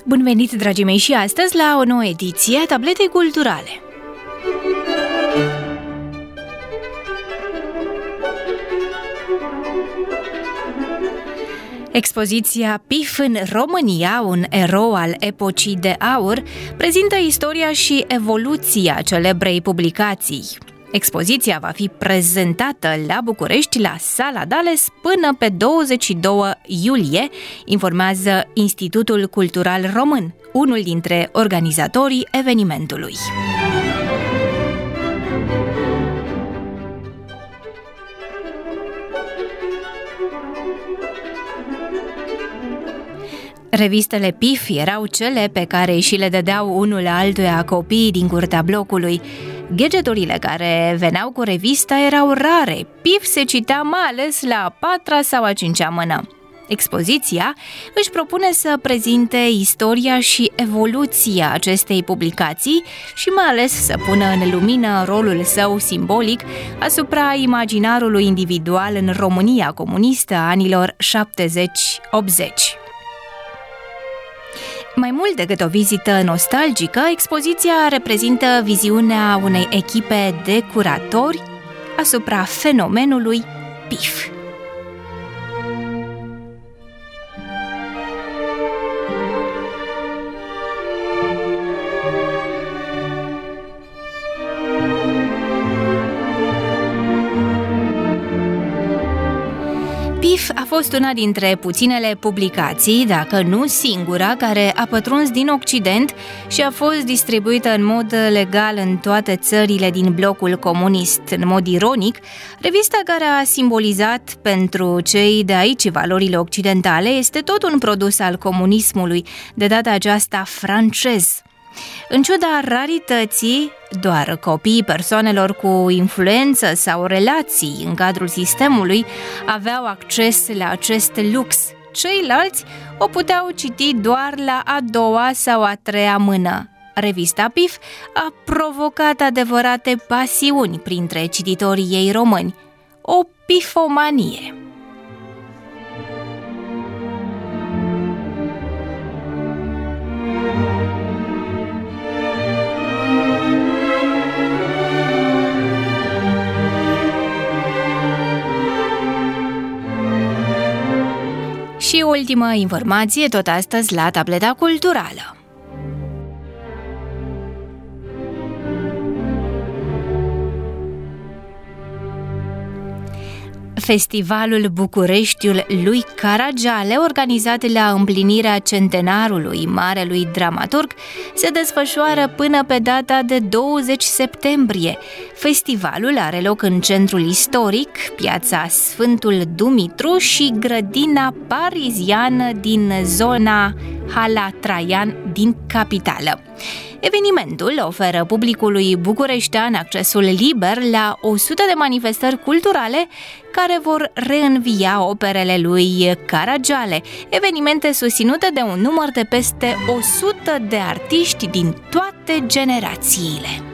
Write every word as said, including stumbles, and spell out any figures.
Bun venit, dragii mei, și astăzi la o nouă ediție a Tabletei Culturale. Expoziția Pif în România, un erou al epocii de aur, prezintă istoria și evoluția celebrei publicații. Expoziția va fi prezentată la București, la Sala Dales, până pe douăzeci și doi iulie, informează Institutul Cultural Român, unul dintre organizatorii evenimentului. Revistele Pif erau cele pe care și le dădeau unul altuia copiii din curtea blocului. Gadgeturile care veneau cu revista erau rare. Pif se citea mai ales la a patra sau a cincea mână. Expoziția își propune să prezinte istoria și evoluția acestei publicații și mai ales să pună în lumină rolul său simbolic asupra imaginarului individual în România comunistă a anilor șaptezeci optzeci. Mai mult decât o vizită nostalgică, expoziția reprezintă viziunea unei echipe de curatori asupra fenomenului Pif. Pif a fost una dintre puținele publicații, dacă nu singura, care a pătruns din Occident și a fost distribuită în mod legal în toate țările din blocul comunist. În mod ironic, revista care a simbolizat pentru cei de aici valorile occidentale este tot un produs al comunismului, de data aceasta francez. În ciuda rarității, doar copiii persoanelor cu influență sau relații în cadrul sistemului aveau acces la acest lux. Ceilalți o puteau citi doar la a doua sau a treia mână. Revista Pif a provocat adevărate pasiuni printre cititorii ei români. O pifomanie. Și ultima informație, tot astăzi la Tableta Culturală. Festivalul Bucureștiul lui Caragiale, organizat la împlinirea centenarului marelui dramaturg, se desfășoară până pe data de douăzeci septembrie. Festivalul are loc în centrul istoric, piața Sfântul Dumitru și grădina pariziană din zona Hala Traian din capitală. Evenimentul oferă publicului bucureștean accesul liber la o sută de manifestări culturale care vor reînvia operele lui Caragiale, evenimente susținute de un număr de peste o sută de artiști din toate generațiile.